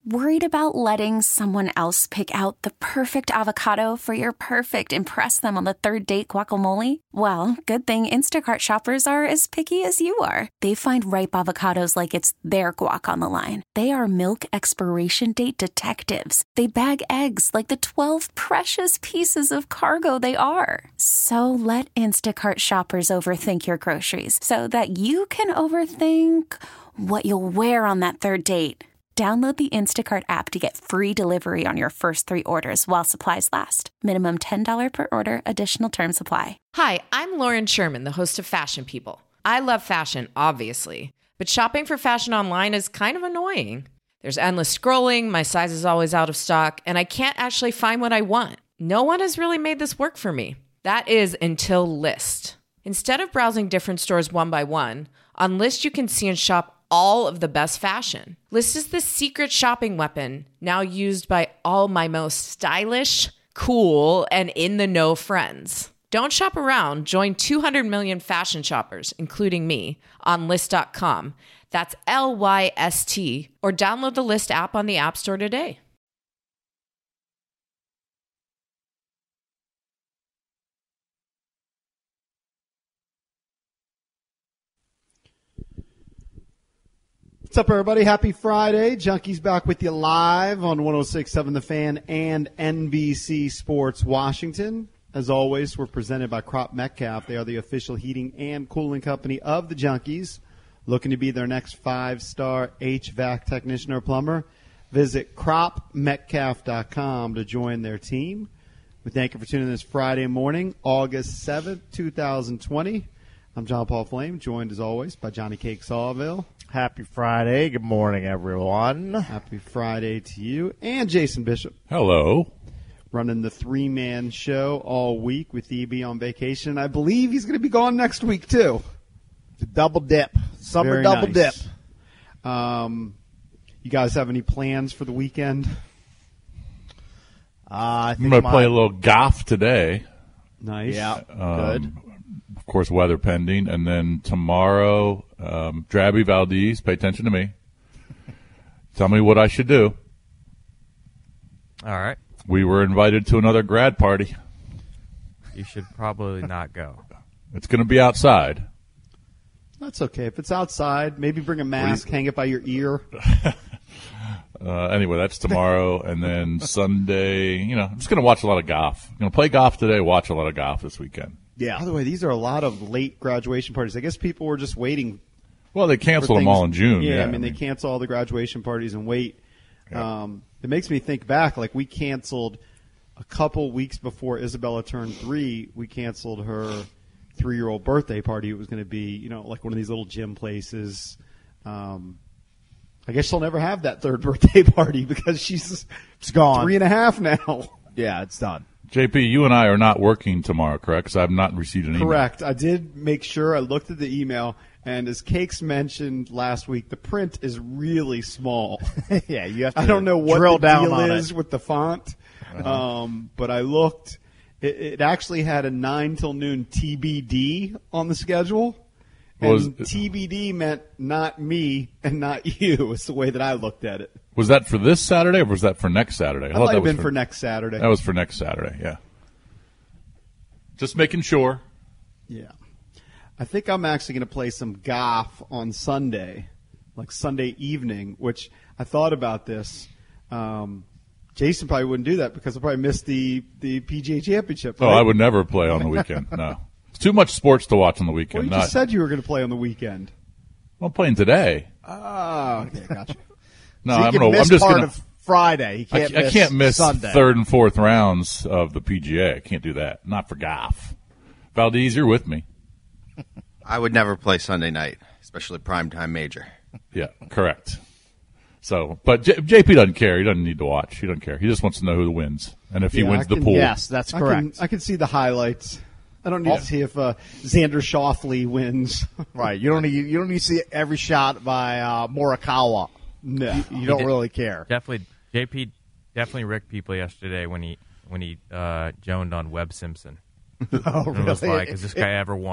Worried about letting someone else pick out the perfect avocado for your perfect impress them on the third date guacamole? Well, good thing Instacart shoppers are as picky as you are. They find ripe avocados like it's their guac on the line. They are milk expiration date detectives. They bag eggs like the 12 precious pieces of cargo they are. So let Instacart shoppers overthink your groceries so that you can overthink what you'll wear on that third date. Download the Instacart app to get free delivery on your first 3 orders while supplies last. Minimum $10 per order. Additional terms apply. Hi, I'm Lauren Sherman, the host of Fashion People. I love fashion, obviously, but shopping for fashion online is kind of annoying. There's endless scrolling, my size is always out of stock, and I can't actually find what I want. No one has really made this work for me. That is until Lyst. Instead of browsing different stores one by one, on Lyst you can see and shop all of the best fashion. Lyst is the secret shopping weapon now used by all my most stylish, cool, and in-the-know friends. Don't shop around. Join 200 million fashion shoppers, including me, on Lyst.com. That's Lyst, or download the Lyst app on the App Store today. What's up, everybody? Happy Friday. Junkies back with you live on 106.7 The Fan and NBC Sports Washington. As always, we're presented by Crop Metcalf. They are the official heating and cooling company of the Junkies. Looking to be their next 5-star HVAC technician or plumber? Visit cropmetcalf.com to join their team. We thank you for tuning in this Friday morning, August 7th, 2020. I'm John Paul Flame, joined as always by Johnny Cake Sawville. Happy Friday. Good morning, everyone. Happy Friday to you. And Jason Bishop. Hello. Running the 3-man show all week with EB on vacation. I believe he's going to be gone next week, too. The double dip. Summer Very double nice. dip. You guys have any plans for the weekend? I think I'm going to play a little golf today. Nice. Yeah, good. Of course, weather pending. And then tomorrow, Drabby Valdez, pay attention to me. Tell me what I should do. All right. We were invited to another grad party. You should probably not go. It's going to be outside. That's okay. If it's outside, maybe bring a mask, hang it by your ear. Anyway, that's tomorrow. And then Sunday, I'm just going to watch a lot of golf. I'm going to play golf today, watch a lot of golf this weekend. Yeah. By the way, these are a lot of late graduation parties. I guess people were just waiting. Well, they canceled them all in June. Yeah, Yeah, I mean, they cancel all the graduation parties and wait. Yeah. It makes me think back, like we canceled a couple weeks before Isabella turned 3. We canceled her 3-year-old birthday party. It was going to be, like one of these little gym places. I guess she'll never have that 3rd birthday party because she's gone. 3.5 now. Yeah, it's done. JP, you and I are not working tomorrow, correct? Because I have not received an email. Correct. I did make sure I looked at the email, and as Cakes mentioned last week, the print is really small. Yeah, you have to I don't know what drill the down deal on is with the font, but I looked. It actually had a 9 till noon TBD on the schedule. And TBD meant not me and not you. It's the way that I looked at it. Was that for this Saturday or was that for next Saturday? That might have been for next Saturday. That was for next Saturday, yeah. Just making sure. Yeah. I think I'm actually going to play some golf on Sunday, like Sunday evening, which I thought about this. Jason probably wouldn't do that because he'll probably miss the PGA Championship. Right? Oh, I would never play on the weekend, no. It's too much sports to watch on the weekend. Well, you just said you were going to play on the weekend. Well, I'm playing today. Oh, okay, gotcha. No, So I'm just part going of Friday. He can't I can't miss Sunday. 3rd and 4th rounds of the PGA. I can't do that. Not for golf. Valdez, you're with me. I would never play Sunday night, especially primetime major. Yeah, correct. So, but JP doesn't care. He doesn't need to watch. He doesn't care. He just wants to know who wins and if he wins the pool. Yes, that's correct. I can see the highlights. I don't need to see if Xander Schauffele wins. Right. You don't need to see every shot by Morikawa. No. You don't really care. Definitely, JP definitely ricked people yesterday when he joned on Webb Simpson. Oh, And really? was like, has this guy ever won?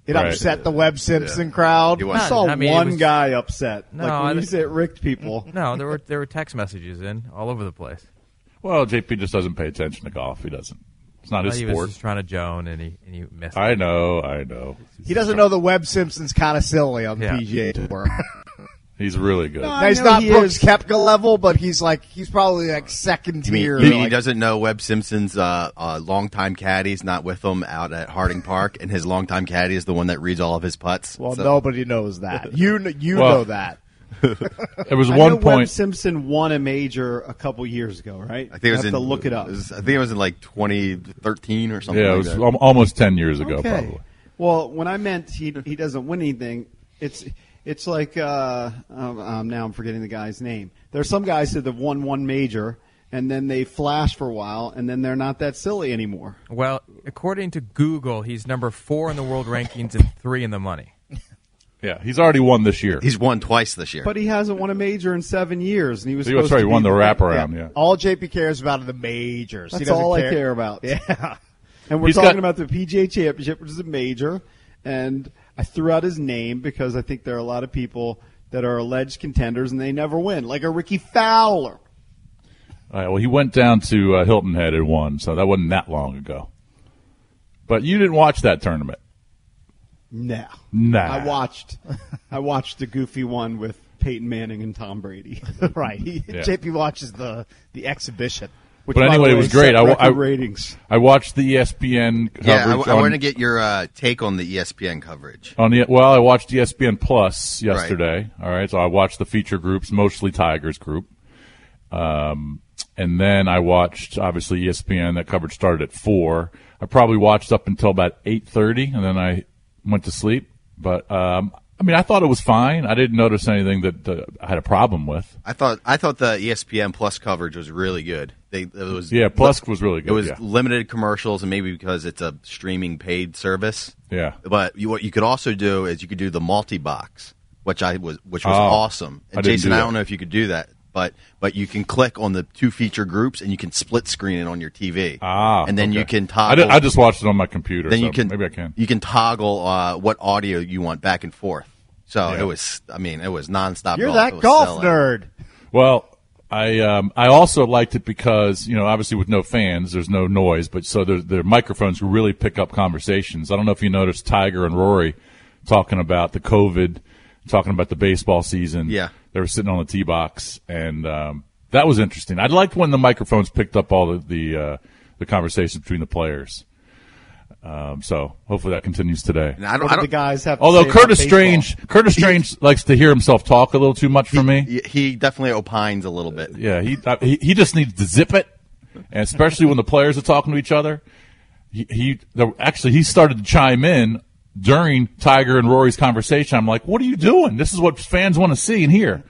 It Right. upset the Webb Simpson crowd. He was. I saw I mean, it one was- guy upset. No, like when I- you say it ricked people. No, there were text messages in all over the place. Well, JP just doesn't pay attention to golf. He doesn't. It's not his He was sport. just trying to Joan, and he missed. I it. know. He doesn't know that Webb Simpson's kind of silly on the Yeah. PGA Tour. He's really good. Now, he's know not he Brooks is. Koepka level, but he's probably like second You mean, tier. he like- doesn't know Webb Simpson's longtime caddy's not with him out at Harding Park, and his longtime caddy is the one that reads all of his putts. Well, So- nobody knows that. You Well, know that. There was I one know Webb point. Simpson won a major a couple years ago, right? I think it was have in, to look it up. I think it was in like 2013 or something. Yeah, it like was that. almost 10 years ago, Okay. probably. Well, when I meant he doesn't win anything, it's like now I'm forgetting the guy's name. There are some guys that have won one major and then they flash for a while and then they're not that silly anymore. Well, according to Google, he's number 4 in the world rankings and 3 in the money. Yeah, he's already won this year. He's won twice this year. But he hasn't won a major in 7 years, and he was. He was supposed right. to He be won the the- wraparound. Yeah. All JP cares about are the majors. He That's doesn't all I care about. Yeah. And we're He's talking got- about the PGA Championship, which is a major. And I threw out his name because I think there are a lot of people that are alleged contenders and they never win, like a Ricky Fowler. All right, well, he went down to Hilton Head and won, so that wasn't that long ago. But you didn't watch that tournament. No. Nah. I watched the goofy one with Peyton Manning and Tom Brady. Right. Yeah. JP watches the exhibition. Which, But by anyway, the it way, was great. set record I- ratings. I watched the ESPN coverage. yeah, I on- want to get your take on the ESPN coverage. I watched ESPN Plus yesterday. All right, so I watched the feature groups, mostly Tigers group, and then I watched obviously ESPN. That coverage started at 4. I probably watched up until about 8:30, and then I went to sleep. But I thought it was fine. I didn't notice anything that I had a problem with. I thought the ESPN Plus coverage was really good. Plus was really good. It was yeah. limited commercials, and maybe because it's a streaming paid service. Yeah. But what you could also do is you could do the multi-box, which was Oh, awesome. I And didn't Jason, do I that. don't know if you could do that, but you can click on the 2 feature groups and you can split screen it on your TV. And then you can toggle. I just watched it on my computer. then so you can maybe I can. You can toggle what audio you want back and forth. So Yeah. it was nonstop. You're golf. that It was golf sellout. nerd. Well, I also liked it because, obviously with no fans, there's no noise, but so the microphones really pick up conversations. I don't know if you noticed Tiger and Rory talking about the COVID, talking about the baseball season. Yeah. They were sitting on the tee box, and that was interesting. I liked when the microphones picked up all the conversations between the players. So hopefully that continues today. And I What don't, do I the don't, guys have to Although say about baseball? Curtis Strange likes to hear himself talk a little too much for me. he definitely opines a little bit. Yeah, he just needs to zip it, and especially when the players are talking to each other. He started to chime in during Tiger and Rory's conversation. I'm like, what are you doing? This is what fans want to see and hear.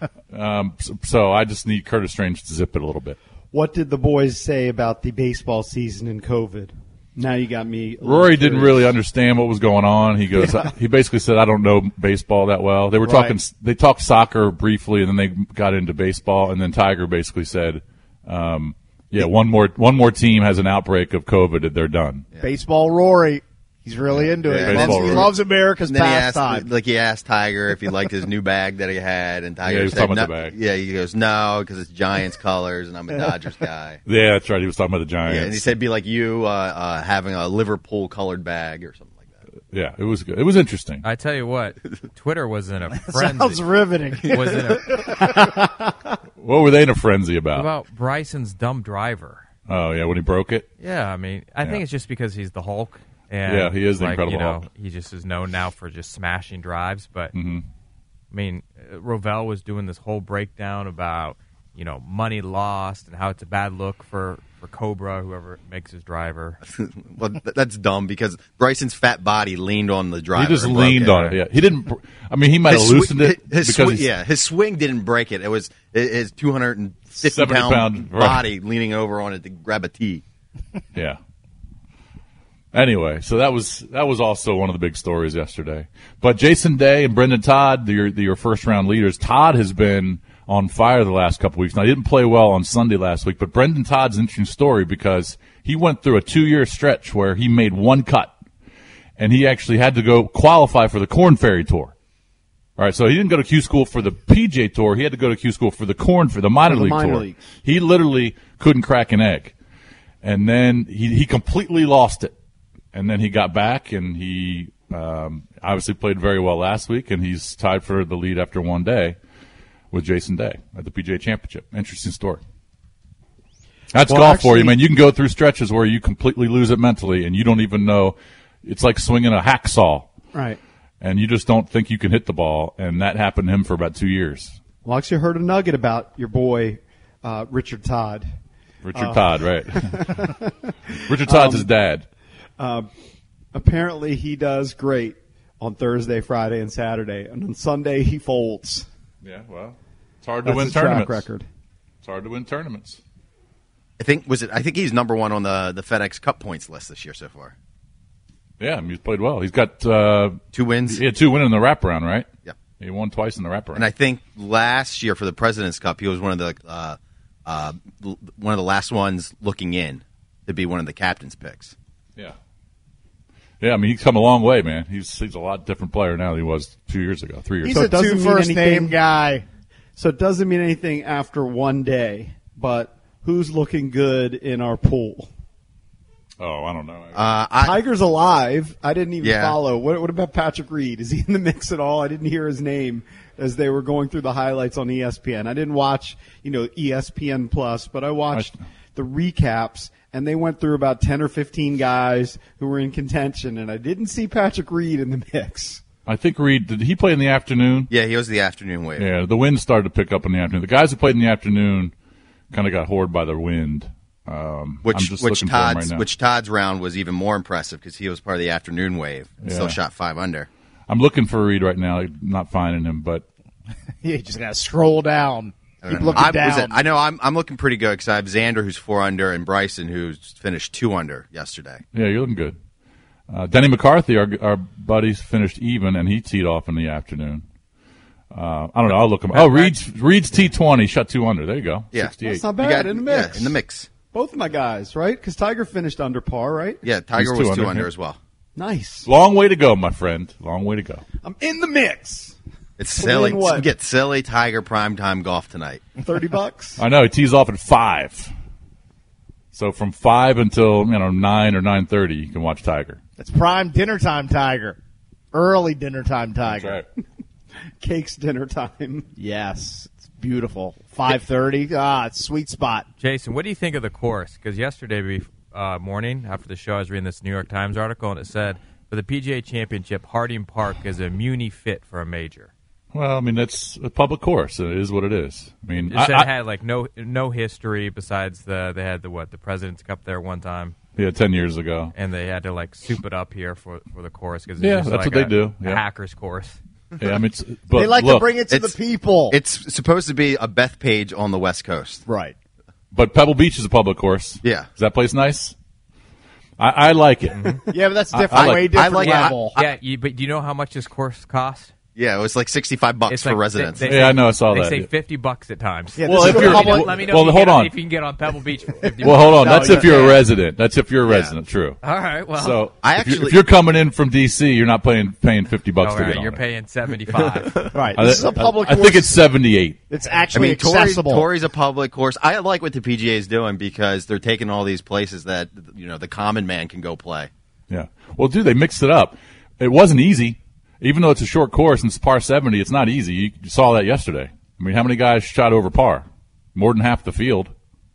So I just need Curtis Strange to zip it a little bit. What did the boys say about the baseball season and COVID? Now you got me. a little Rory didn't curious. really understand what was going on. He goes, he basically said, I don't know baseball that well. They were Right. they talked soccer briefly, and then they got into baseball, and then Tiger basically said, one more team has an outbreak of COVID, and they're done. Baseball Rory. He's really into it. Yeah, He loves, Baseball he Rory. loves America's And then pastime. he asked Tiger if he liked his new bag that he had, and Tiger Yeah, he was said talking about no. the bag. Yeah, he goes no because it's Giants colors, and I'm a Dodgers guy. Yeah, that's right. He was talking about the Giants. Yeah, and he said be like you having a Liverpool colored bag or something like that. Yeah, it was good. It was interesting. I tell you what, Twitter was in a frenzy. Sounds riveting. Was in a, What were they in a frenzy about? about Bryson's dumb driver. Oh, yeah, when he broke it? Yeah, I mean, I think Yeah. it's just because he's the Hulk. And Yeah, he is the like, Incredible Hulk. He just is known now for just smashing drives. But Mm-hmm. I mean, Rovell was doing this whole breakdown about money lost and how it's a bad look for Cobra, whoever makes his driver. Well, that's dumb because Bryson's fat body leaned on the driver. He just and broke leaned it. on it. Yeah, he didn't. I mean, he might have loosened it His because his swing didn't break it. It was his 250 70 pound pound, right. body leaning over on it to grab a tee. Yeah. Anyway, so that was also one of the big stories yesterday. But Jason Day and Brendan Todd, your first round leaders. Todd has been on fire the last couple weeks. Now, he didn't play well on Sunday last week, but Brendan Todd's an interesting story because he went through a 2-year stretch where he made one cut. and he actually had to go qualify for the Korn Ferry Tour. All right, so he didn't go to Q School for the PJ Tour. He had to go to Q School for the minor league tour. Leagues. He literally couldn't crack an egg. And then he completely lost it. And then he got back, and he obviously played very well last week, and he's tied for the lead after one day with Jason Day at the PGA Championship. Interesting story. That's golf for you, man. You can go through stretches where you completely lose it mentally, and you don't even know. It's like swinging a hacksaw. Right. And you just don't think you can hit the ball, and that happened to him for about 2 years. Well, I actually heard a nugget about your boy, Richard Todd. Richard Todd, right. Richard Todd's his dad. Apparently he does great on Thursday, Friday, and Saturday. And on Sunday he folds. Yeah, well, it's hard to That's win his tournaments. track record. It's hard to win tournaments. I think he's number one on the FedEx Cup points list this year so far. Yeah, I mean, he's played well. He's got 2 wins. He had 2 wins in the wraparound, right? Yeah. He won twice in the wraparound. And I think last year for the President's Cup, he was one of the last ones looking in to be one of the captain's picks. Yeah. Yeah, I mean, he's come a long way, man. He's a lot different player now than he was 2 years ago, 3 years He's ago. a doesn't two mean first anything. name guy. So it doesn't mean anything after one day, but who's looking good in our pool? Oh, I don't know. Tiger's alive. I didn't even Yeah. follow. What about Patrick Reed? Is he in the mix at all? I didn't hear his name as they were going through the highlights on ESPN. I didn't watch, ESPN Plus, but I watched the recaps, and they went through about 10 or 15 guys who were in contention, and I didn't see Patrick Reed in the mix. I think Reed, did he play in the afternoon? Yeah, he was the afternoon wave. Yeah, the wind started to pick up in the afternoon. The guys who played in the afternoon kind of got hoarded by the wind. I'm just looking for him right now. Which Todd's round was even more impressive because he was part of the afternoon wave and still shot 5 under. I'm looking for Reed right now. Not finding him, but You just got to scroll down. Keep looking down. I know I'm looking pretty good because I have Xander who's 4 under and Bryson who's finished 2 under yesterday. yeah, you're looking good. Denny McCarthy, our buddies, finished even, and he teed off in the afternoon. I don't know. I'll look him. Oh, Reed's T20 shot 2 under. There you go. Yeah. 68. That's not bad. In the mix. Yeah, in the mix. Both of my guys, right? Because Tiger finished under par, right? Yeah, Tiger He's was 2 2 under, under as well. Nice. Long way to go, my friend. Long way to go. I'm in the mix. It's silly. What? You get silly Tiger primetime golf tonight. $30. I know. He tees off at 5. So from 5 until 9 or 9:30, you can watch Tiger. It's prime dinner time Tiger. Early dinner time Tiger. That's right. Cake's dinner time. Yes. It's beautiful. 5:30. It's a sweet spot. Jason, what do you think of the course? Because yesterday morning, after the show, I was reading this New York Times article, and it said, for the PGA Championship, Harding Park is a muni fit for a major. Well, I mean, it's a public course. It is what it is. I mean, It said it had like no history besides they had the President's Cup there one time. Yeah, 10 years ago. And they had to like soup it up here for the course because Yeah, that's what they do. A Yeah. hacker's course. Yeah, I mean, but They like look, to bring it to the people. It's supposed to be a Bethpage on the West Coast. Right. But Pebble Beach is a public course. Yeah. Is that place nice? I like it. Yeah, but that's different. I like- way different I like- level. Yeah, but do you know how much this course costs? Yeah, it was like $65 It's for like residents. Yeah, I know, I saw they that. say $50 at times. Yeah, Well, this if is you're- a public- Let me know Well, if, hold on. if you can get on Pebble Beach for $50. Well, hold on. No, That's you if you're a can't. resident. That's if you're a resident. True. All right, well. So I if you're coming in from D.C., you're not paying $50 all to right, get on you're it. paying $75. Right. I, This is a public I course. think it's 78. It's I actually mean, accessible. Torrey's a public course. I like what the PGA is doing because they're taking all these places that the common man can go play. Yeah. Well, dude, they mixed it up. It wasn't easy. Even though it's a short course and it's par 70, it's not easy. You saw that yesterday. I mean, how many guys shot over par? More than half the field.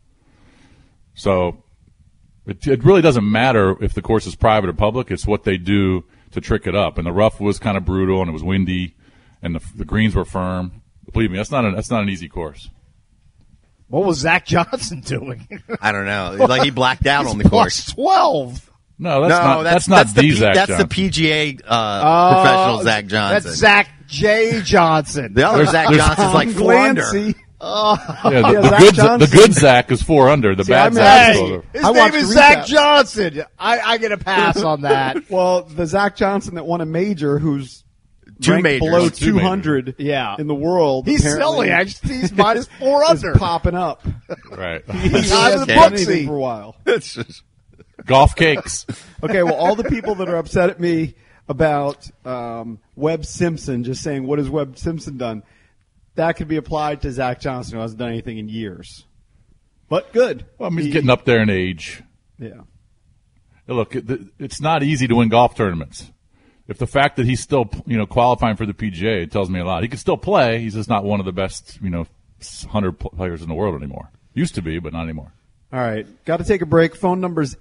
So it really doesn't matter if the course is private or public. It's what they do to trick it up. And the rough was kind of brutal and it was windy and the greens were firm. Believe me, that's not an easy course. What was Zach Johnson doing? I don't know. Like he blacked out on the Plus course. 12. No, that's not the Zach That's Johnson. the PGA professional Zach Johnson. That's Zach J. Johnson. The other Zach Johnson's like 4 under. Glancy. Yeah, Yeah, the Zach good Johnson. Zach is 4 under. The bad I'm Zach is actually- over. His I name watched is the Zach recap. Johnson. I get a pass on that. Well, the Zach Johnson that won a major, who's 2 ranked majors. below 2 majors. 200 Yeah. in the world. He's apparently silly. He's minus 4 is under. popping up. Right. He Time hasn't to done Brooksy. anything for a while. It's just- Golf cakes. Okay, well, all the people that are upset at me about Webb Simpson just saying, what has Webb Simpson done? That could be applied to Zach Johnson, who hasn't done anything in years. But good. Well, I mean, he's getting up there in age. Yeah. Look, it's not easy to win golf tournaments. If the fact that he's still, qualifying for the PGA, it tells me a lot. He can still play. He's just not one of the best, 100 players in the world anymore. Used to be, but not anymore. All right. Got to take a break. Phone number is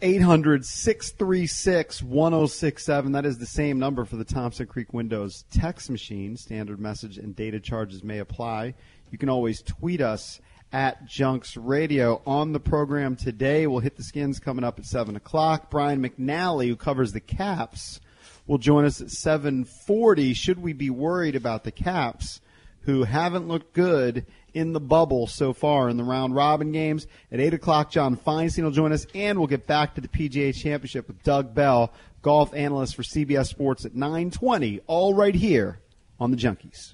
800-636-1067. That is the same number for the Thompson Creek Windows text machine. Standard message and data charges may apply. You can always tweet us at Junks Radio. On the program today, we'll hit the skins coming up at 7 o'clock. Brian McNally, who covers the Caps, will join us at 7:40. Should we be worried about the Caps, who haven't looked good in the bubble so far in the round-robin games? At 8 o'clock, John Feinstein will join us, and we'll get back to the PGA Championship with Doug Bell, golf analyst for CBS Sports at 9:20, all right here on the Junkies.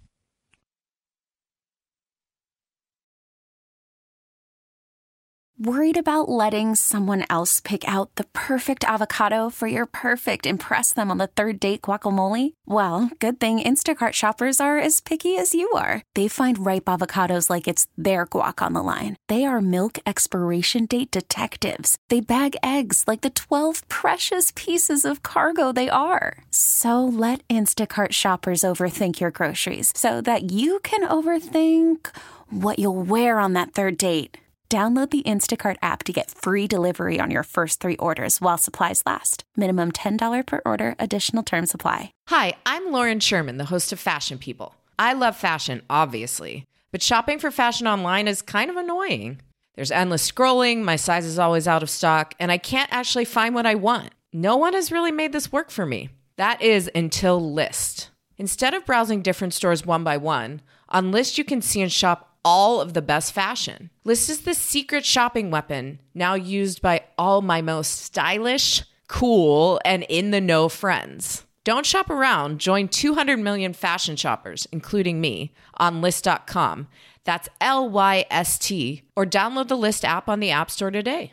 Worried about letting someone else pick out the perfect avocado for your perfect impress them on the third date guacamole? Well, good thing Instacart shoppers are as picky as you are. They find ripe avocados like it's their guac on the line. They are milk expiration date detectives. They bag eggs like the 12 precious pieces of cargo they are. So let Instacart shoppers overthink your groceries so that you can overthink what you'll wear on that third date. Download the Instacart app to get free delivery on your first 3 orders while supplies last. Minimum $10 per order. Additional terms apply. Hi, I'm Lauren Sherman, the host of Fashion People. I love fashion, obviously, but shopping for fashion online is kind of annoying. There's endless scrolling, my size is always out of stock, and I can't actually find what I want. No one has really made this work for me. That is until Lyst. Instead of browsing different stores one by one, on Lyst you can see and shop all of the best fashion. Lyst is the secret shopping weapon now used by all my most stylish, cool, and in-the-know friends. Don't shop around. Join 200 million fashion shoppers, including me, on Lyst.com. That's Lyst, or download the Lyst app on the App Store today.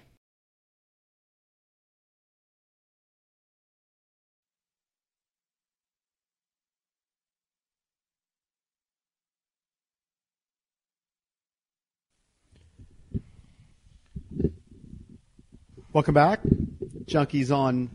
Welcome back. Junkies on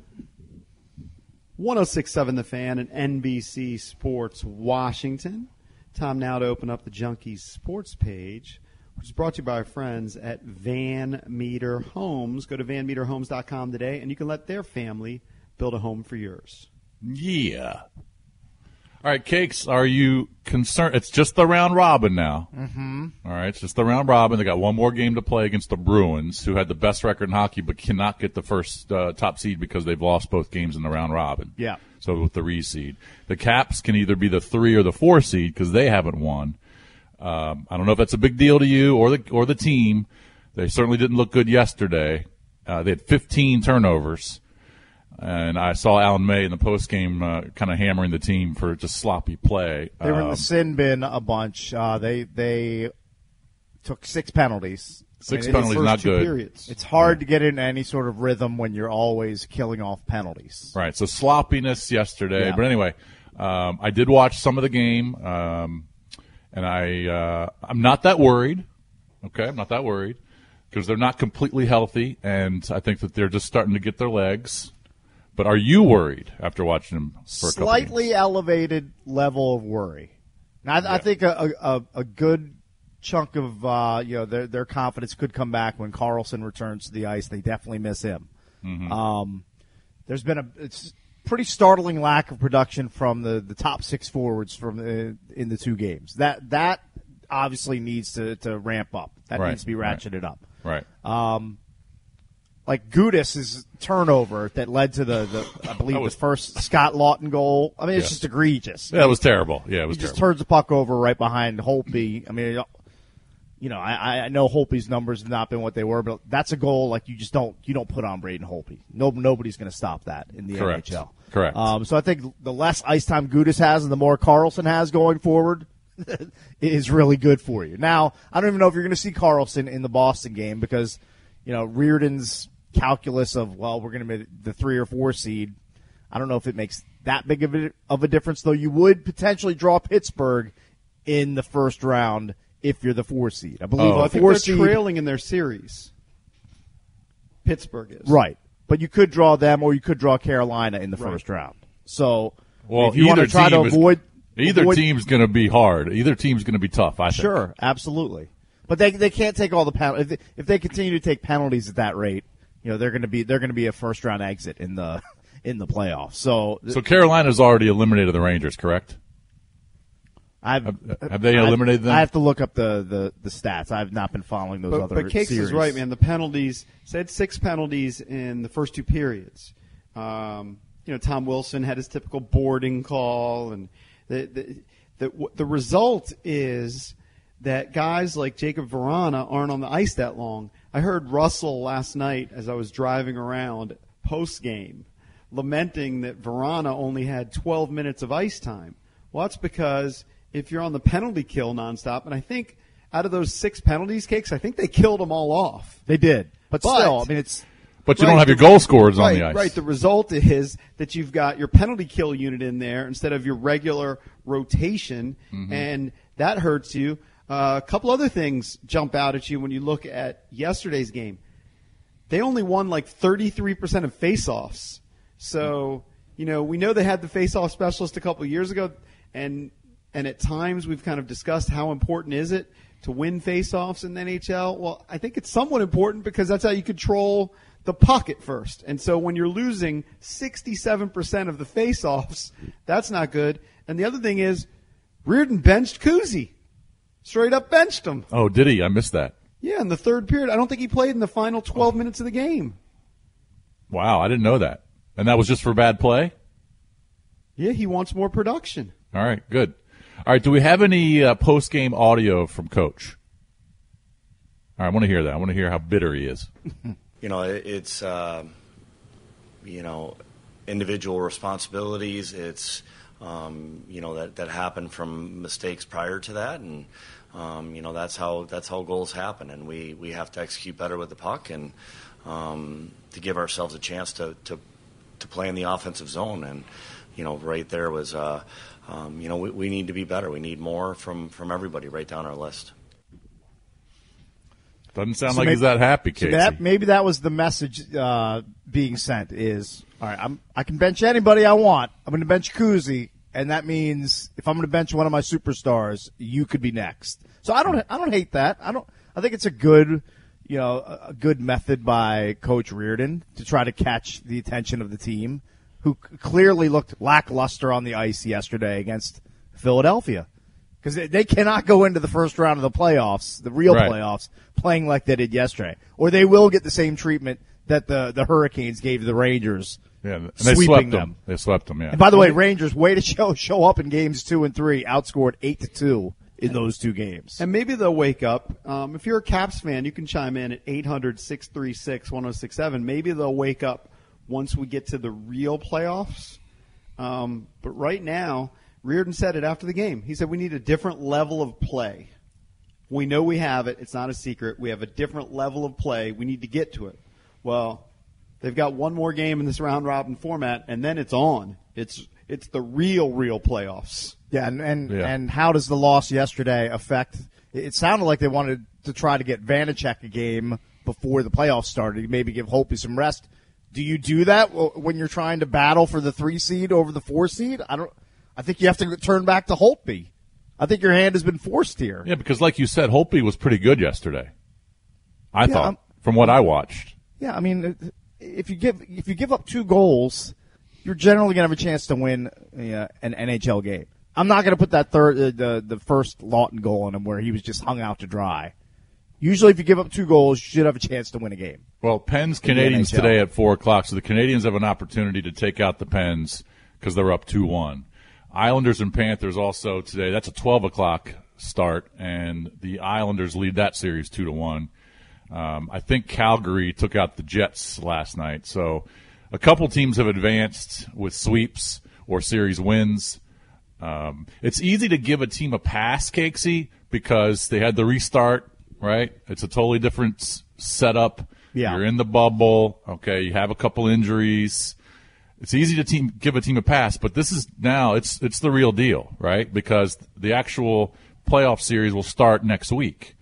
106.7 The Fan and NBC Sports Washington. Time now to open up the Junkies Sports page, which is brought to you by our friends at Van Meter Homes. Go to vanmeterhomes.com today, and you can let their family build a home for yours. Yeah. All right, Cakes, are you concerned? It's just the round robin now. Mm-hmm. All right, it's just the round robin. They got one more game to play against the Bruins, who had the best record in hockey but cannot get the first top seed because they've lost both games in the round robin. Yeah. So with the reseed. The Caps can either be the 3 or the 4 seed because they haven't won. I don't know if that's a big deal to you or the team. They certainly didn't look good yesterday. They had 15 turnovers. And I saw Alan May in the postgame kind of hammering the team for just sloppy play. They were in the sin bin a bunch. They took 6 penalties. Six penalties, not good. Periods. It's hard to get in any sort of rhythm when you're always killing off penalties. Right, so sloppiness yesterday. Yeah. But anyway, I did watch some of the game, and I'm not that worried. Okay, I'm not that worried because they're not completely healthy, and I think that they're just starting to get their legs. But are you worried after watching them for a couple Slightly games? elevated level of worry. Now, I think a good chunk of their confidence could come back when Carlson returns to the ice. They definitely miss him. Mm-hmm. There's been it's pretty startling lack of production from the top 6 forwards in the 2 games. That obviously needs to ramp up. That needs to be ratcheted up. Right. Like Gudis' turnover that led to the I believe the first Scott Lawton goal. I mean, it's just egregious. Yeah, it was terrible. Yeah, it was he terrible. just turns the puck over right behind Holtby. I mean, I know Holtby's numbers have not been what they were, but that's a goal like you don't put on Braden Holtby. Nobody's going to stop that in the NHL. Correct. So I think the less ice time Gudis has and the more Carlson has going forward is really good for you. Now, I don't even know if you're going to see Carlson in the Boston game because Reardon's calculus of, well, we're going to be the 3 or 4 seed. I don't know if it makes that big of a difference, though. You would potentially draw Pittsburgh in the first round if you're the 4 seed. I believe I think they're trailing in their series. Pittsburgh is. Right. But you could draw them, or you could draw Carolina in the first round. So if you want to try to avoid team's going to be hard. Either team's going to be tough, I think. Sure, absolutely. But they can't take all the penalties. If they continue to take penalties at that rate, they're going to be a first round exit in the playoffs. So Carolina's already eliminated the Rangers, correct? Have they eliminated them? I have to look up the stats. I've not been following those other But Cakes series. is right, man. The penalties, they had 6 penalties in the first 2 periods. Tom Wilson had his typical boarding call, and the result is that guys like Jacob Vrana aren't on the ice that long. I heard Russell last night as I was driving around post-game lamenting that Vrana only had 12 minutes of ice time. Well, that's because if you're on the penalty kill nonstop, and I think out of those 6 penalties, Cakes, I think they killed them all off. They did. But still, I mean, it's... But you don't have your goal scorers on the ice. Right. The result is that you've got your penalty kill unit in there instead of your regular rotation, and that hurts you. A couple other things jump out at you when you look at yesterday's game. They only won like 33% of faceoffs. So, we know they had the faceoff specialist a couple of years ago, and at times we've kind of discussed how important is it to win faceoffs in the NHL. Well, I think it's somewhat important because that's how you control the puck at first. And so when you're losing 67% of the faceoffs, that's not good. And the other thing is Reardon benched Kuzi. Straight up benched him. Oh, did he? I missed that. Yeah, in the third period. I don't think he played in the final 12 minutes of the game. Wow, I didn't know that. And that was just for bad play? Yeah, he wants more production. All right, good. All right, do we have any post-game audio from Coach? All right, I want to hear that. I want to hear how bitter he is. It's, individual responsibilities. It's, that happened from mistakes prior to that. And, that's how goals happen. And we have to execute better with the puck and to give ourselves a chance to play in the offensive zone. And, right there was, we need to be better. We need more from everybody right down our list. Doesn't sound like he's that happy, Casey. Maybe that was the message being sent is, all right, I can bench anybody I want. I'm going to bench Kuzi, and that means if I'm going to bench one of my superstars, you could be next. So I don't hate that. I think it's a good method by Coach Reardon to try to catch the attention of the team, who clearly looked lackluster on the ice yesterday against Philadelphia. Because they cannot go into the first round of the playoffs, the real playoffs, playing like they did yesterday. Or they will get the same treatment that the Hurricanes gave the Rangers. Yeah, and they swept them. They swept them, yeah. And by the way, Rangers, way to show up in games 2 and 3, outscored 8-2 in those 2 games. And maybe they'll wake up. If you're a Caps fan, you can chime in at 800-636-1067. Maybe they'll wake up once we get to the real playoffs. But right now, Reardon said it after the game. He said we need a different level of play. We know we have it. It's not a secret. We have a different level of play. We need to get to it. Well, they've got one more game in this round-robin format, and then it's on. It's the real playoffs. Yeah, and how does the loss yesterday affect – it sounded like they wanted to try to get Vanacek a game before the playoffs started, maybe give Holtby some rest. Do you do that when you're trying to battle for the 3 seed over the 4 seed? I think you have to turn back to Holtby. I think your hand has been forced here. Yeah, because like you said, Holtby was pretty good yesterday. I thought, from what I watched. Yeah, I mean, if you give up 2 goals, you're generally going to have a chance to win an NHL game. I'm not going to put that the first Lawton goal on him where he was just hung out to dry. Usually, if you give up 2 goals, you should have a chance to win a game. Well, Pens Canadiens today at 4:00, so the Canadiens have an opportunity to take out the Pens because they're up 2-1. Islanders and Panthers also today. That's a 12 o'clock start, and the Islanders lead that series 2-1. I think Calgary took out the Jets last night. So a couple teams have advanced with sweeps or series wins. It's easy to give a team a pass, Cakesy, because they had the restart, right? It's a totally different setup. Yeah. You're in the bubble. Okay, you have a couple injuries. It's easy to give a team a pass, but this is now it's the real deal, right? Because the actual playoff series will start next week.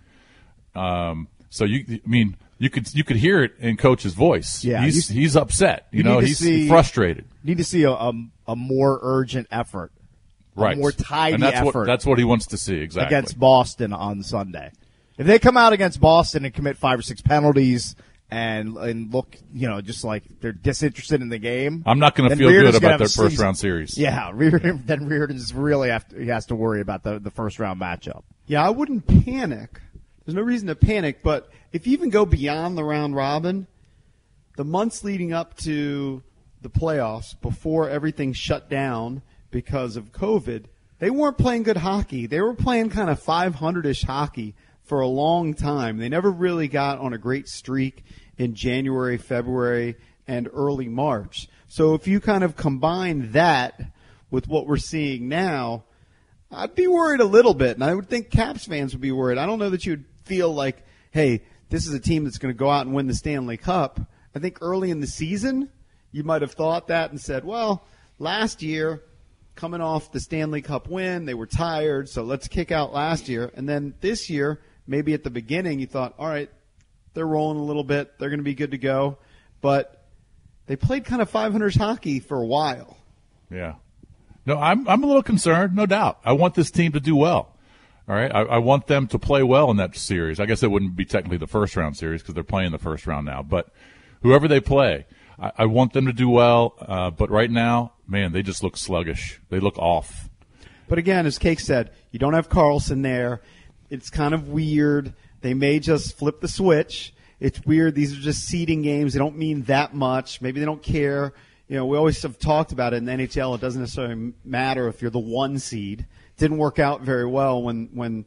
So you could hear it in Coach's voice. Yeah, he's upset. He's frustrated. Need to see a more urgent effort, right? A more tidy and effort. That's what he wants to see exactly against Boston on Sunday. If they come out against Boston and commit 5 or 6 penalties and look, just like they're disinterested in the game, I'm not going to feel good about their first round series. Yeah, then Reardon's really he has to worry about the first round matchup. Yeah, I wouldn't panic. There's no reason to panic, but if you even go beyond the round robin, the months leading up to the playoffs, before everything shut down because of COVID, they weren't playing good hockey. They were playing kind of 500-ish hockey for a long time. They never really got on a great streak in January, February, and early March. So if you kind of combine that with what we're seeing now, I'd be worried a little bit, and I would think Caps fans would be worried. I don't know that you'd feel like, hey, this is a team that's going to go out and win the Stanley Cup. I think early in the season, you might have thought that and said, well, last year, coming off the Stanley Cup win, they were tired, so let's kick out last year. And then this year, maybe at the beginning, you thought, all right, they're rolling a little bit. They're going to be good to go. But they played kind of 500 hockey for a while. Yeah. No, I'm a little concerned, no doubt. I want this team to do well. All right? I want them to play well in that series. I guess it wouldn't be technically the first-round series because they're playing the first round now. But whoever they play, I want them to do well. But right now, man, they just look sluggish. They look off. But again, as Cake said, you don't have Carlson there. It's kind of weird. They may just flip the switch. It's weird. These are just seeding games. They don't mean that much. Maybe they don't care. We always have talked about it in the NHL. It doesn't necessarily matter if you're the 1 seed. It didn't work out very well when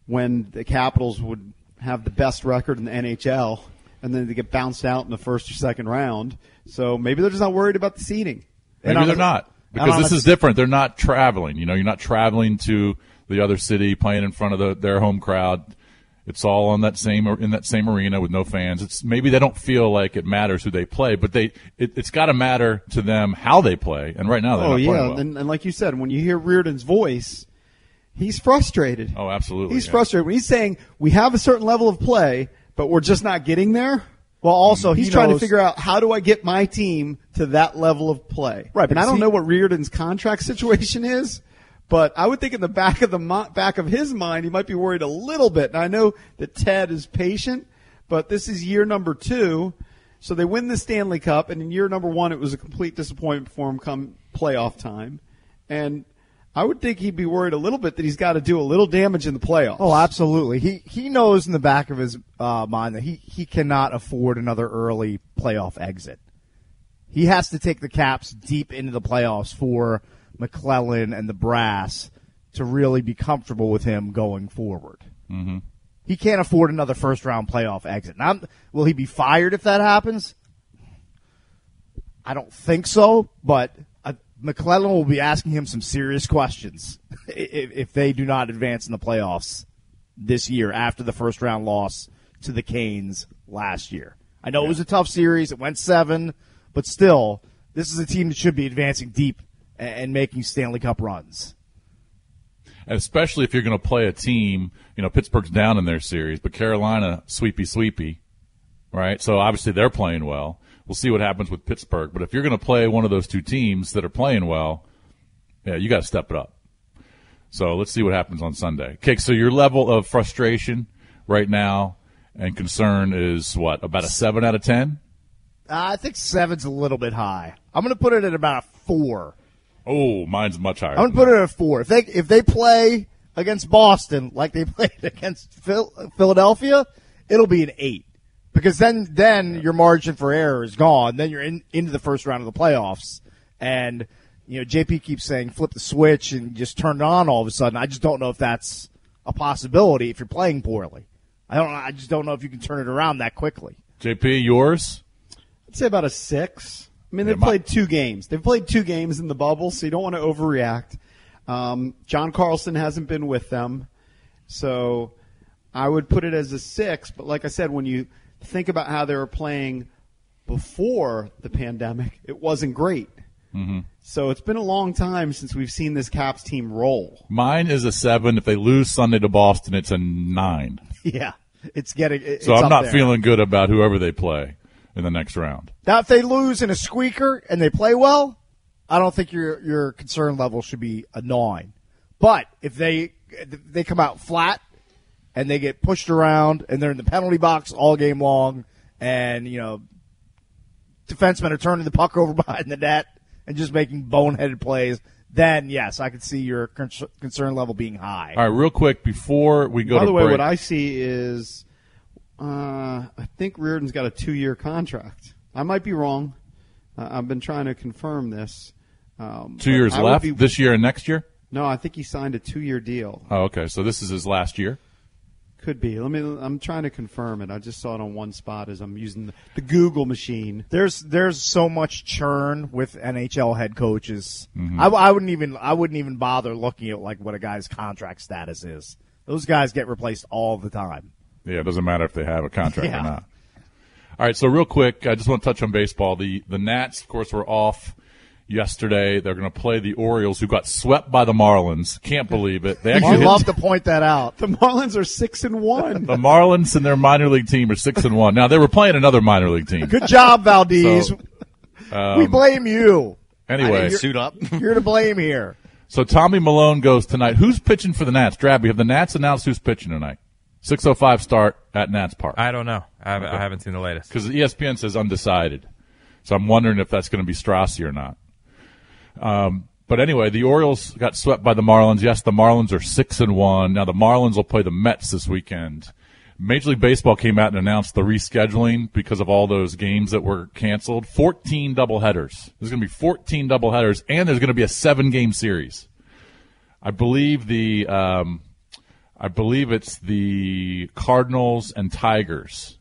the Capitals would have the best record in the NHL, and then they get bounced out in the first or second round. So maybe they're just not worried about the seeding. Maybe they're not, because this is different. They're not traveling. You're not traveling to the other city, playing in front of their home crowd. It's all in that same arena with no fans. Maybe they don't feel like it matters who they play, but it's got to matter to them how they play. And right now they're not playing well. And like you said, when you hear Reardon's voice, he's frustrated. Oh, absolutely. He's frustrated when he's saying we have a certain level of play, but we're just not getting there. Well, also he's trying to figure out, how do I get my team to that level of play? Right, and I don't know what Reardon's contract situation is. But I would think in the back of his mind, he might be worried a little bit. And I know that Ted is patient, but this is year number 2. So they win the Stanley Cup, and in year number 1, it was a complete disappointment for him come playoff time. And I would think he'd be worried a little bit that he's got to do a little damage in the playoffs. Oh, absolutely. He knows in the back of his mind that he cannot afford another early playoff exit. He has to take the Caps deep into the playoffs for McClellan and the brass to really be comfortable with him going forward. Mm-hmm. He can't afford another first-round playoff exit. Now, will he be fired if that happens? I don't think so, but McClellan will be asking him some serious questions if they do not advance in the playoffs this year after the first-round loss to the Canes last year. I know it was a tough series. It went 7, but still, this is a team that should be advancing deep and making Stanley Cup runs. And especially if you're going to play a team, Pittsburgh's down in their series, but Carolina, sweepy, right? So obviously they're playing well. We'll see what happens with Pittsburgh. But if you're going to play one of those two teams that are playing well, yeah, you got to step it up. So let's see what happens on Sunday. Okay, so your level of frustration right now and concern is what, about a 7 out of 10? I think 7's a little bit high. I'm going to put it at about a 4. Oh, mine's much higher. I'm going to put it at a 4. If they play against Boston like they played against Philadelphia, it'll be an 8. Because then your margin for error is gone. Then you're into the first round of the playoffs. And, JP keeps saying flip the switch and just turn it on all of a sudden. I just don't know if that's a possibility if you're playing poorly. I just don't know if you can turn it around that quickly. JP, yours? I'd say about a 6. I mean, they've played 2 games. They've played 2 games in the bubble, so you don't want to overreact. John Carlson hasn't been with them. So I would put it as a 6. But like I said, when you think about how they were playing before the pandemic, it wasn't great. Mm-hmm. So it's been a long time since we've seen this Caps team roll. Mine is a 7. If they lose Sunday to Boston, it's a 9. Yeah, it's getting. So I'm not there. feeling good about whoever they play in the next round. Now, if they lose in a squeaker and they play well, I don't think your concern level should be a 9. But if they come out flat and they get pushed around and they're in the penalty box all game long, and defensemen are turning the puck over behind the net and just making boneheaded plays, then yes, I could see your concern level being high. All right, real quick before we go to break. By the way, what I see is I think Reardon's got a 2-year contract. I might be wrong. I've been trying to confirm this. 2 years left, this year and next year? No, I think he signed a 2-year deal. Oh, okay. So this is his last year? Could be. I'm trying to confirm it. I just saw it on one spot as I'm using the Google machine. There's so much churn with NHL head coaches. Mm-hmm. I wouldn't even bother looking at like what a guy's contract status is. Those guys get replaced all the time. Yeah, it doesn't matter if they have a contract Yeah. or not. All right, so real quick, I just want to touch on baseball. The Nats, of course, were off yesterday. They're going to play the Orioles, who got swept by the Marlins. Can't believe it. They I actually love to point that out. The Marlins are 6-1. The Marlins and their minor league team are 6-1. Now they were playing another minor league team. Good job, Valdez. So, we blame you. Anyway, Suit up. You're to blame here. so Tommy Malone goes tonight. Who's pitching for the Nats? Drabby, have the Nats announced who's pitching tonight? 6:05 start at Nats Park. I don't know. I haven't seen the latest. Because ESPN says undecided. So I'm wondering if that's going to be Strassi or not. But anyway, the Orioles got swept by the Marlins. Yes, the Marlins are 6-1. Now the Marlins will play the Mets this weekend. Major League Baseball came out and announced the rescheduling because of all those games that were canceled. 14 doubleheaders. There's going to be 14 doubleheaders, and there's going to be a 7-game series. I believe it's the Cardinals and Tigers.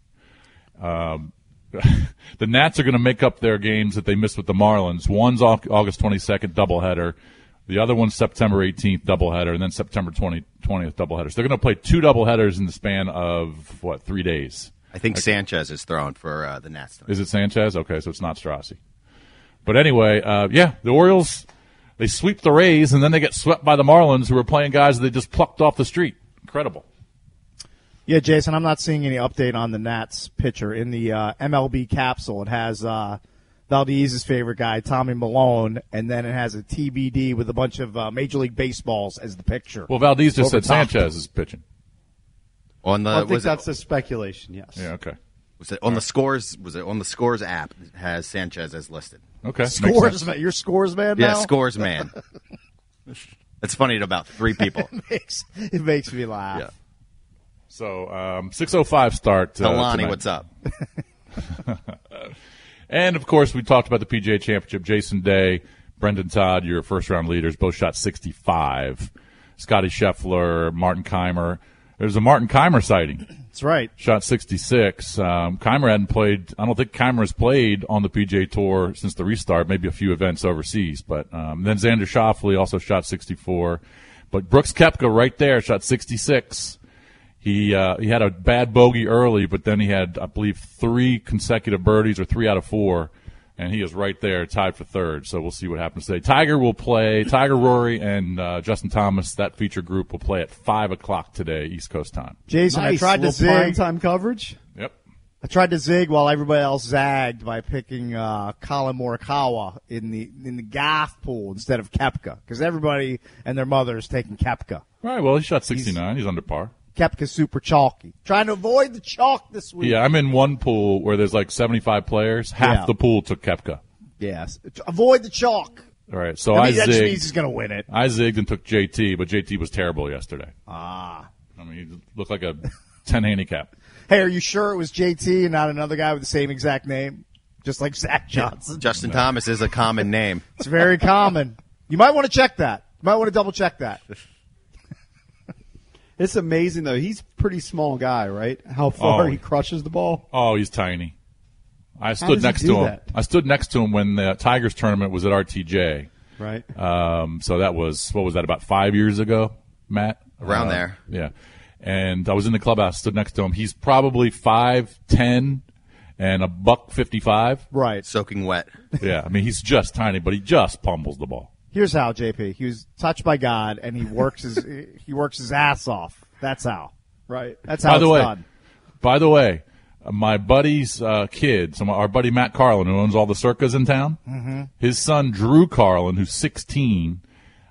The Nats are going to make up their games that they missed with the Marlins. One's August 22nd doubleheader. The other one's September 18th doubleheader, and then September 20th doubleheader. So they're going to play 2 doubleheaders in the span of, 3 days? I think Sanchez is throwing for the Nats tonight. Is it Sanchez? Okay, so it's not Strassi. But anyway, the Orioles, they sweep the Rays, and then they get swept by the Marlins, who are playing guys that they just plucked off the street. Incredible. Yeah, Jason, I'm not seeing any update on the Nats pitcher. In the MLB capsule, it has Valdez's favorite guy, Tommy Malone, and then it has a TBD with a bunch of Major League Baseballs as the picture. Well, Valdez just said Over top. Sanchez is pitching. On the I think that's a speculation, yes. Yeah, okay. was it on the scores? Was it on the scores app? It has Sanchez as listed. Okay. Scores man, you're scores man now? Yeah, scores man. That's funny to about 3 people. It makes me laugh. Yeah. So 6:05 start. Delani, tonight. what's up? And, of course, we talked about the PGA Championship. Jason Day, Brendan Todd, your first-round leaders, both shot 65. Scotty Scheffler, Martin Keimer. There's a Martin Keimer sighting. That's right. Shot 66. Keimer hadn't played – I don't think Keimer has played on the PGA Tour since the restart, maybe a few events overseas. But then Xander Schauffele also shot 64. But Brooks Koepka right there shot 66. He had a bad bogey early, but then he had, I believe, 3 consecutive birdies or 3 out of 4, and he is right there tied for third. So we'll see what happens today. Tiger will play. Tiger, Rory, and Justin Thomas, that feature group, will play at 5 o'clock today, East Coast time. Jason, Nice. I tried to Little prime zig. time coverage. Yep. I tried to zig while everybody else zagged by picking Colin Morikawa in the golf pool instead of Koepka, because everybody and their mother is taking Koepka. All right, well, he shot 69. He's under par. Koepka's super chalky. Trying to avoid the chalk this week. Yeah, I'm in one pool where there's like 75 players. Half Yeah. the pool took Koepka. Yes. Avoid the chalk. All right, so I I mean, that just means zigged. he's going to win it. I zigged and took JT, but JT was terrible yesterday. Ah. I mean, he looked like a 10 handicap. Hey, are you sure it was JT and not another guy with the same exact name? Just like Zach Johnson. Justin Thomas is a common name. It's very common. You might want to check that. You might want to double check that. It's amazing, though. He's a pretty small guy, right? How far Oh. he crushes the ball. Oh, he's tiny. I does stood he next do to him. that? I stood next to him when the Tigers tournament was at RTJ. Right. So that was, what was that, about 5 years ago, Matt? Around there. Yeah. and I was in the clubhouse, stood next to him. He's probably 5'10" and $155. Right. Soaking wet. Yeah, I mean, he's just tiny, but he just pummels the ball. Here's how, JP. He was touched by God, and he works his ass off. That's how. Right. That's how it's done. By the way, my buddy's kid, our buddy Matt Carlin, who owns all the circus in town, his son Drew Carlin, who's 16,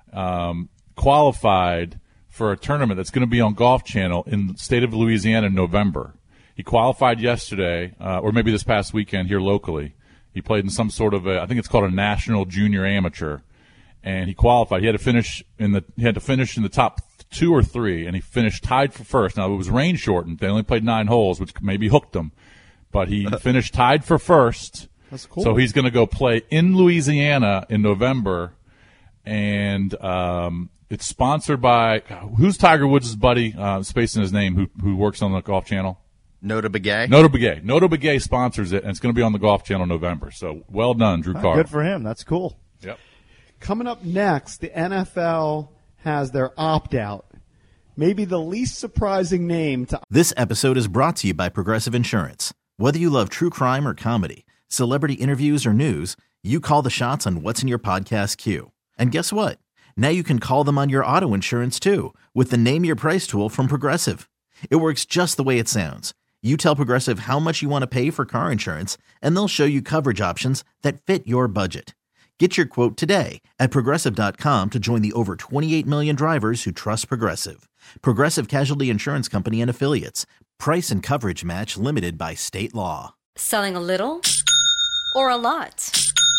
qualified for a tournament that's going to be on Golf Channel in the state of Louisiana in November. He qualified yesterday, or maybe this past weekend here locally. He played in some sort of I think it's called a National Junior Amateur, and he qualified. He had to finish in the top 2 or 3, and he finished tied for first. Now, it was rain shortened. They only played 9 holes, which maybe hooked him. But he finished tied for first. That's cool. So he's going to go play in Louisiana in November, and it's sponsored by who's Tiger Woods' buddy, spacing his name, who works on the Golf Channel? Nota Begay. Nota Begay sponsors it, and it's going to be on the Golf Channel in November. So well done, Drew Carlin. Good for him. That's cool. Yep. Coming up next, the NFL has their opt-out. Maybe the least surprising name to... This episode is brought to you by Progressive Insurance. Whether you love true crime or comedy, celebrity interviews or news, you call the shots on what's in your podcast queue. And guess what? Now you can call them on your auto insurance too with the Name Your Price tool from Progressive. It works just the way it sounds. You tell Progressive how much you want to pay for car insurance, and they'll show you coverage options that fit your budget. Get your quote today at Progressive.com to join the over 28 million drivers who trust Progressive. Progressive Casualty Insurance Company and Affiliates. Price and coverage match limited by state law. Selling a little or a lot?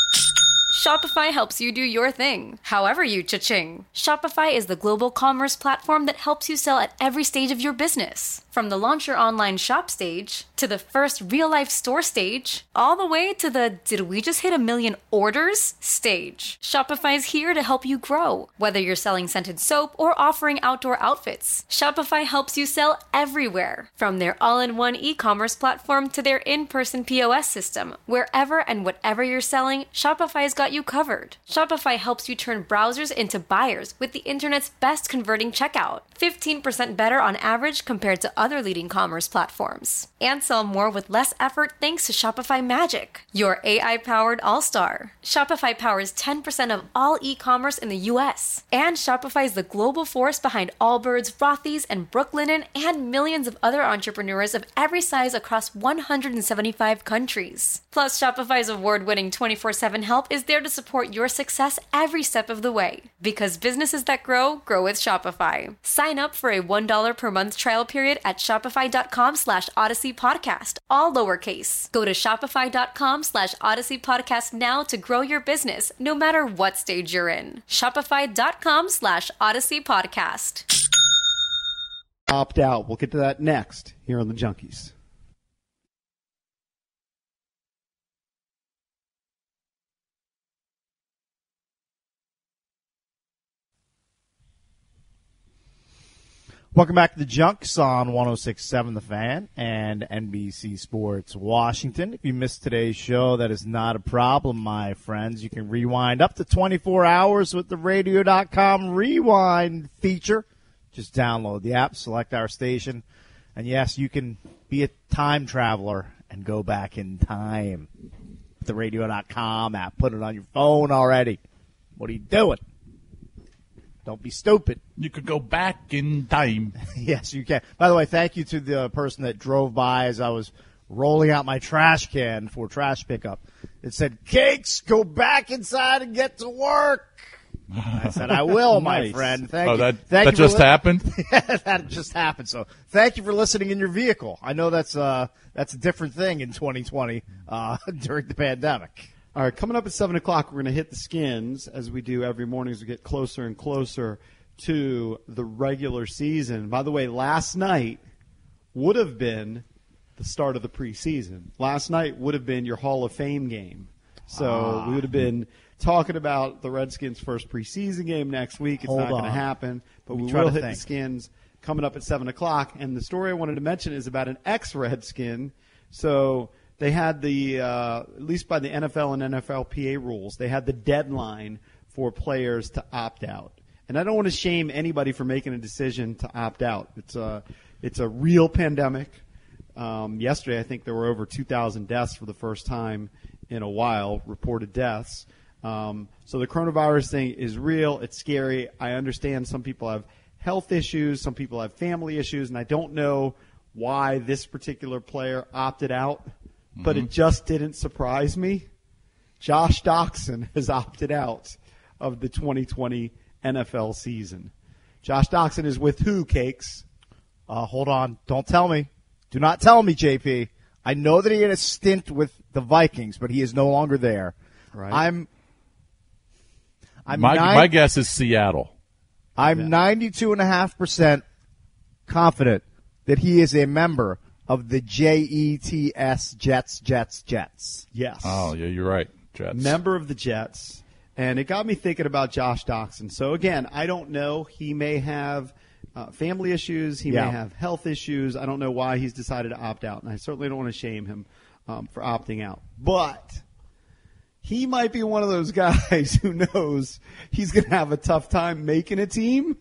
Shopify helps you do your thing, however you cha-ching. Shopify is the global commerce platform that helps you sell at every stage of your business. From the launch your online shop stage, to the first real-life store stage, all the way to the did we just hit 1 million orders stage. Shopify's here to help you grow. Whether you're selling scented soap or offering outdoor outfits, Shopify helps you sell everywhere. From their all-in-one e-commerce platform to their in-person POS system, wherever and whatever you're selling, Shopify's got you covered. Shopify helps you turn browsers into buyers with the internet's best converting checkout. 15% better on average compared to other leading commerce platforms. And sell more with less effort thanks to Shopify Magic, your AI-powered all-star. Shopify powers 10% of all e-commerce in the U.S. And Shopify is the global force behind Allbirds, Rothy's, and Brooklinen, and millions of other entrepreneurs of every size across 175 countries. Plus, Shopify's award-winning 24/7 help is there to support your success every step of the way. Because businesses that grow with Shopify. Sign up for a $1 per month trial period at shopify.com/Odyssey Podcast, all lowercase. Go to shopify.com/Odyssey Podcast now to grow your business, no matter what stage you're in. Shopify.com/Odyssey Podcast. Opt out. We'll get to that next here on the Junkies. Welcome back to the Junks on 106.7 The Fan and NBC Sports Washington. If you missed today's show, that is not a problem, my friends. You can rewind up to 24 hours with the radio.com rewind feature. Just download the app, select our station, and yes, you can be a time traveler and go back in time. The radio.com app. Put it on your phone already. What are you doing? Don't be stupid. You could go back in time. Yes, you can. By the way, thank you to the person that drove by as I was rolling out my trash can for trash pickup. It said, "Cakes, go back inside and get to work." I said, "I will, my friend." Thank you. That just happened? That just happened. So thank you for listening in your vehicle. I know that's a different thing in 2020 during the pandemic. All right, coming up at 7 o'clock, we're going to hit the skins, as we do every morning as we get closer and closer to the regular season. By the way, last night would have been the start of the preseason. Last night would have been your Hall of Fame game. So we would have been talking about the Redskins' first preseason game next week. It's not going to happen, but we will hit the skins coming up at 7 o'clock. And the story I wanted to mention is about an ex-Redskin. So they had the, at least by the NFL and NFLPA rules, they had the deadline for players to opt out. And I don't want to shame anybody for making a decision to opt out. It's a real pandemic. Yesterday, I think there were over 2,000 deaths for the first time in a while, reported deaths. So the coronavirus thing is real. It's scary. I understand some people have health issues. Some people have family issues. And I don't know why this particular player opted out, but it just didn't surprise me. Josh Doctson has opted out of the 2020 NFL season. Josh Doctson is with who, Cakes? Hold on. Don't tell me. Do not tell me, JP. I know that he had a stint with the Vikings, but he is no longer there. Right. My guess is Seattle. I'm 92.5% confident that he is a member of the Jets, Jets. Yes. Oh, yeah, you're right. Jets. Member of the Jets. And it got me thinking about Josh Doctson. So, again, I don't know. He may have family issues. He may have health issues. I don't know why he's decided to opt out. And I certainly don't want to shame him for opting out. But he might be one of those guys who knows he's going to have a tough time making a team.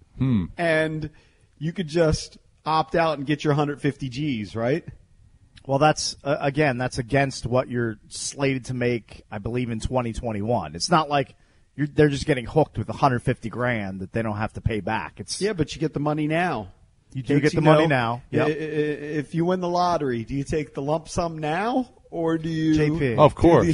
And you could just opt out and get your 150 Gs, right? Well, that's against what you're slated to make, I believe, in 2021. It's not like they're just getting hooked with $150,000 that they don't have to pay back. But you get the money now. You do get the money now. Yep. If you win the lottery, do you take the lump sum now, or do you? JP, of course.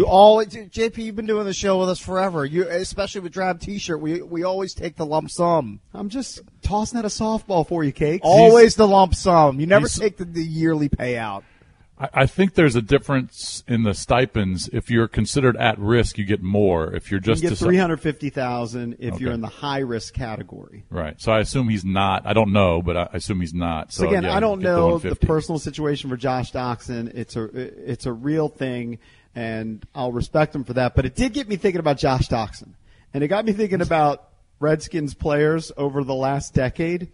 JP, you've been doing the show with us forever. You, especially with Drab T-shirt, we always take the lump sum. I'm just tossing out a softball for you, Cakes. Always the lump sum. You never take the yearly payout. I think there's a difference in the stipends. If you're considered at risk, you get more. If you're just you get $350,000 if you're in the high risk category. Right. So I assume he's not. I don't know, but I assume he's not. So again, I don't know the personal situation for Josh Doctson. It's a real thing, and I'll respect him for that. But it did get me thinking about Josh Doctson, and it got me thinking about Redskins players over the last decade.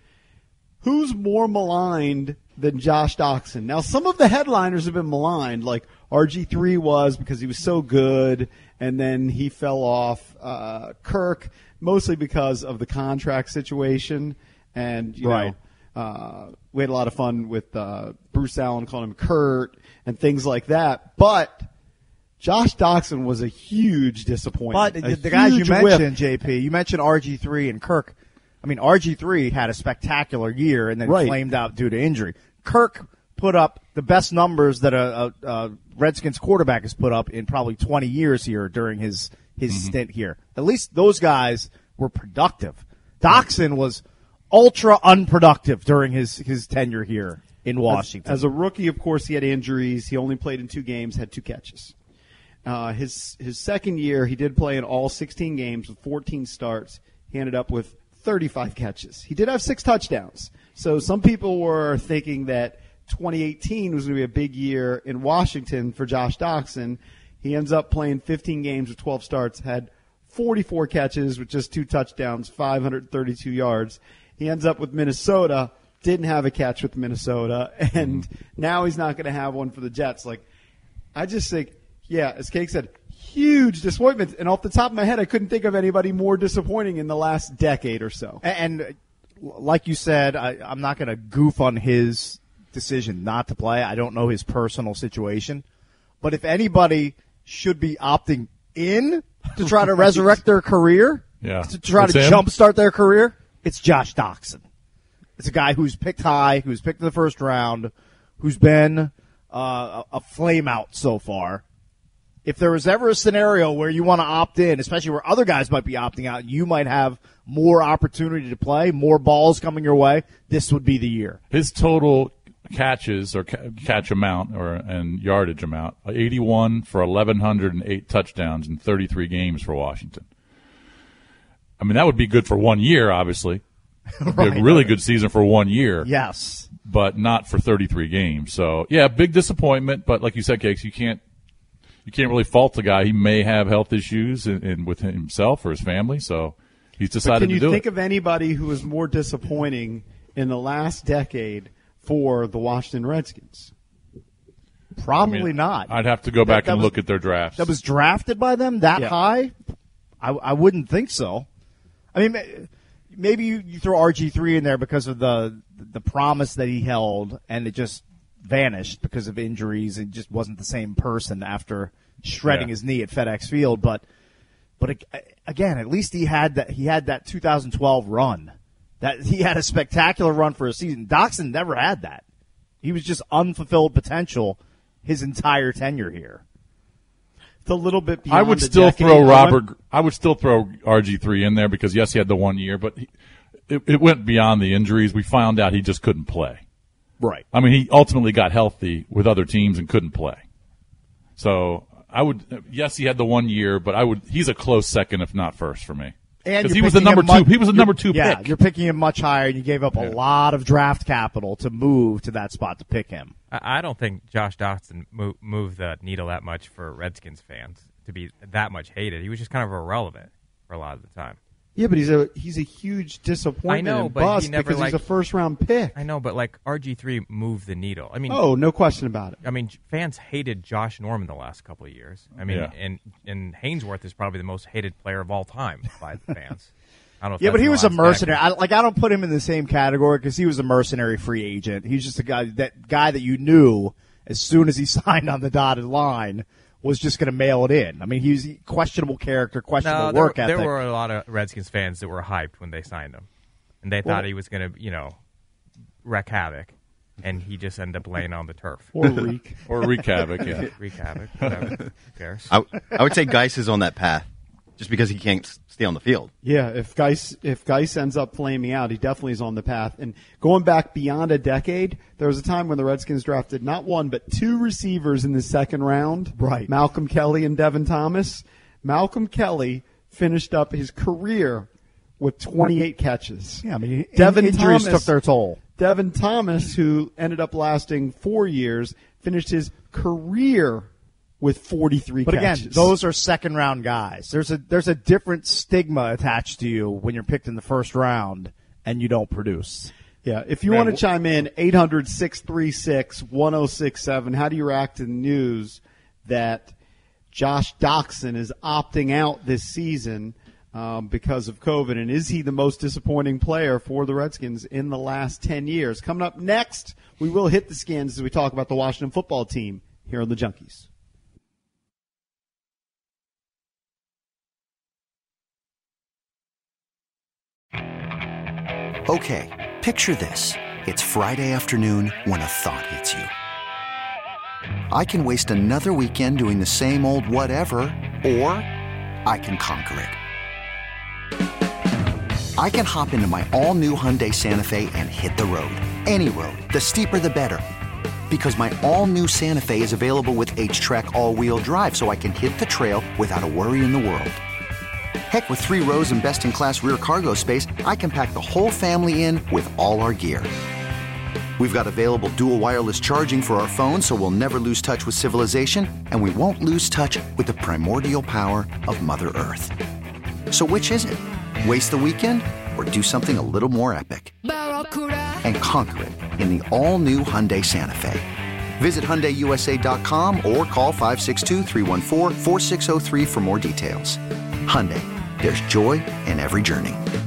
Who's more maligned than Josh Doctson? Now, some of the headliners have been maligned, like RG3 was because he was so good, and then he fell off. Kirk, mostly because of the contract situation, and we had a lot of fun with Bruce Allen calling him Kurt and things like that. But Josh Doctson was a huge disappointment. But the guys you mentioned, JP, you mentioned RG3 and Kirk. I mean, RG3 had a spectacular year and then flamed out due to injury. Kirk put up the best numbers that a Redskins quarterback has put up in probably 20 years here during his stint here. At least those guys were productive. Doctson was ultra unproductive during his tenure here in Washington. As a rookie, of course, he had injuries. He only played in 2 games, had 2 catches. His second year, he did play in all 16 games with 14 starts. He ended up with 35 catches. He did have 6 touchdowns. So some people were thinking that 2018 was going to be a big year in Washington for Josh Doctson. He ends up playing 15 games with 12 starts, had 44 catches with just 2 touchdowns, 532 yards. He ends up with Minnesota, didn't have a catch with Minnesota, and now he's not going to have one for the Jets. I just think, as Cake said, huge disappointment. And off the top of my head, I couldn't think of anybody more disappointing in the last decade or so. And like you said, I'm not going to goof on his decision not to play. I don't know his personal situation. But if anybody should be opting in to try to resurrect their career, to try to jumpstart their career, it's Josh Doctson. It's a guy who's picked high, who's picked in the first round, who's been a flame out so far. If there was ever a scenario where you want to opt in, especially where other guys might be opting out, you might have more opportunity to play, more balls coming your way, this would be the year. His total catches or catch amount and yardage amount, 81 for 1,108 touchdowns in 33 games for Washington. I mean, that would be good for 1 year, obviously. Right. A really good season for 1 year. Yes. But not for 33 games. So, big disappointment. But like you said, Cakes, you can't really fault the guy. He may have health issues in with himself or his family, so he's decided to do it. Can you think of anybody who was more disappointing in the last decade for the Washington Redskins? Probably not. I'd have to go back and look at their drafts. That was drafted by them that high? I wouldn't think so. I mean, maybe you throw RG3 in there because of the promise that he held, and it just vanished because of injuries and just wasn't the same person after shredding his knee at FedEx Field. But again, at least he had that 2012 run. That he had a spectacular run for a season. Doxson never had that. He was just unfulfilled potential his entire tenure here. It's a little bit beyond I would still throw RG3 in there because yes, he had the 1 year, but it went beyond the injuries. We found out he just couldn't play. Right. I mean, he ultimately got healthy with other teams and couldn't play. So yes, he had the 1 year, but he's a close second, if not first, for me. Because he was the number two. He was the number 2 pick. Yeah, you're picking him much higher, and you gave up a lot of draft capital to move to that spot to pick him. I don't think Josh Doxson moved the needle that much for Redskins fans to be that much hated. He was just kind of irrelevant for a lot of the time. Yeah, but he's a huge disappointment and bust because he's a first-round pick. I know, but RG3 moved the needle. I mean, no question about it. I mean, fans hated Josh Norman the last couple of years. I mean, and Hainsworth is probably the most hated player of all time by the fans. I don't know if but he was a mercenary. I don't put him in the same category because he was a mercenary free agent. He's just a guy that you knew as soon as he signed on the dotted line was just going to mail it in. I mean, he was a questionable character, questionable work ethic. There were a lot of Redskins fans that were hyped when they signed him, and they thought he was going to, wreak havoc, and he just ended up laying on the turf. Or wreak havoc, yeah. Wreak havoc, whatever. Who cares? I would say Geis is on that path just because he can't stay on the field. Yeah, if Geis ends up flaming out, he definitely is on the path. And going back beyond a decade, there was a time when the Redskins drafted not one but 2 receivers in the second round. Right. Malcolm Kelly and Devin Thomas. Malcolm Kelly finished up his career with 28 catches. Yeah, I mean, injuries took their toll. Devin Thomas, who ended up lasting 4 years, finished his career with 43 but catches. Again, those are second-round guys. There's a different stigma attached to you when you're picked in the first round and you don't produce. Yeah, if you want to chime in, 800-636-1067. How do you react to the news that Josh Doxson is opting out this season because of COVID? And is he the most disappointing player for the Redskins in the last 10 years? Coming up next, we will hit the skins as we talk about the Washington football team here on the Junkies. Okay, picture this. It's Friday afternoon when a thought hits you. I can waste another weekend doing the same old whatever, or I can conquer it. I can hop into my all-new Hyundai Santa Fe and hit the road. Any road. The steeper, the better. Because my all-new Santa Fe is available with H-Track all-wheel drive, so I can hit the trail without a worry in the world. Heck, with 3 rows and best-in-class rear cargo space, I can pack the whole family in with all our gear. We've got available dual wireless charging for our phones, so we'll never lose touch with civilization, and we won't lose touch with the primordial power of Mother Earth. So which is it? Waste the weekend or do something a little more epic? And conquer it in the all-new Hyundai Santa Fe. Visit HyundaiUSA.com or call 562-314-4603 for more details. Hyundai, there's joy in every journey.